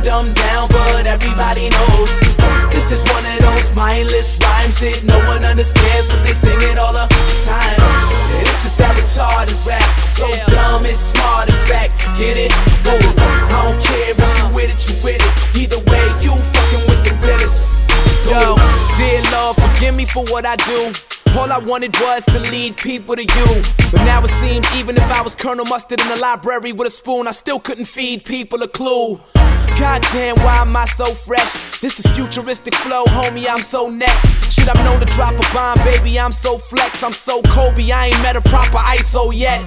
dumbed down, but everybody knows. This is one of those mindless rhymes that no one understands, but they sing it all the time. This is that retarded rap, so dumb it's smart, in fact, get it? Whoa. I don't care if you with it, you with it. Either way, you fucking with the realest. Yo, dear Lord, forgive me for what I do. All I wanted was to lead people to you. But now it seems even if I was Colonel Mustard in the library with a spoon, I still couldn't feed people a clue. Goddamn, why am I so fresh? This is futuristic flow, homie, I'm so next. Shit, I'm known to drop a bomb, baby, I'm so flex. I'm so Kobe, I ain't met a proper ISO yet.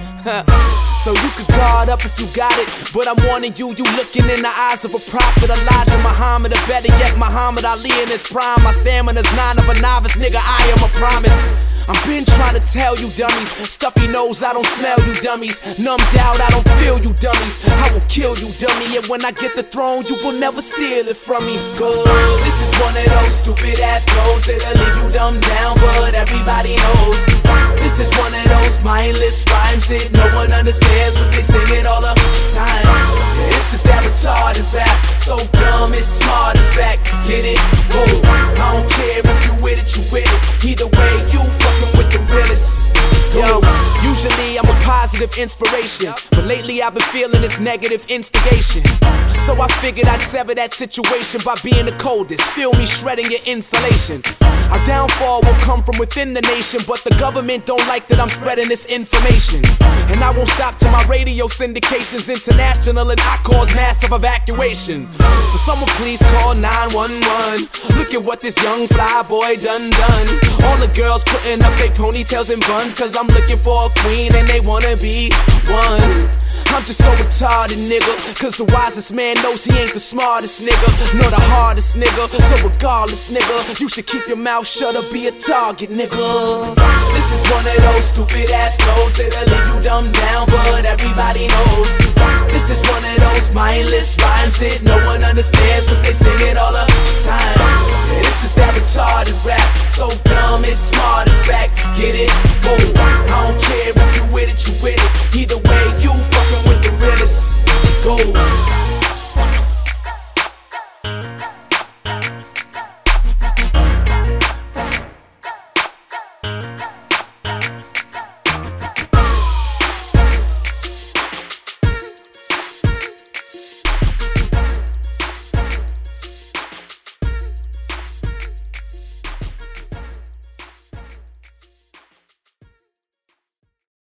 So you could guard up if you got it, but I'm warning you, you looking in the eyes of a prophet. Elijah Muhammad, or better yet Muhammad Ali in his prime. My stamina's 9 of a novice, nigga, I am a promise. I've been trying to tell you dummies, stuffy nose, I don't smell you dummies. Numbed out, I don't feel you dummies. I will kill you dummy, and when I get the throne, you will never steal it from me. Cause this is one of those stupid ass flows that'll leave you dumbed down, but everybody knows. This is one of those mindless rhymes that no one understands, but they sing it all the time. This is that retarded rap, so dumb it's smart, in fact, get it? Whoa. I don't care if you with it, you with it. Either way, you fucking with the realest. Yo, usually I'm a positive inspiration, but lately I've been feeling this negative instigation. So I figured I'd sever that situation by being the coldest. Feel me shredding your insulation. Our downfall will come from within the nation, but the government don't like that I'm spreading this information. And I won't stop till my radio syndication's international and I cause massive evacuations. So someone please call 911. Look at what this young fly boy done. All the girls putting up their ponytails and buns, cause I'm looking for a queen and they wanna be one. I'm just so retarded, nigga, cause the wisest man knows he ain't the smartest nigga, nor the hardest nigga. So regardless, nigga, you should keep your mouth shut or be a target, nigga. This is one of those stupid ass flows that'll leave you dumbed down, but everybody knows. This is one of those mindless rhymes that no one understands, but they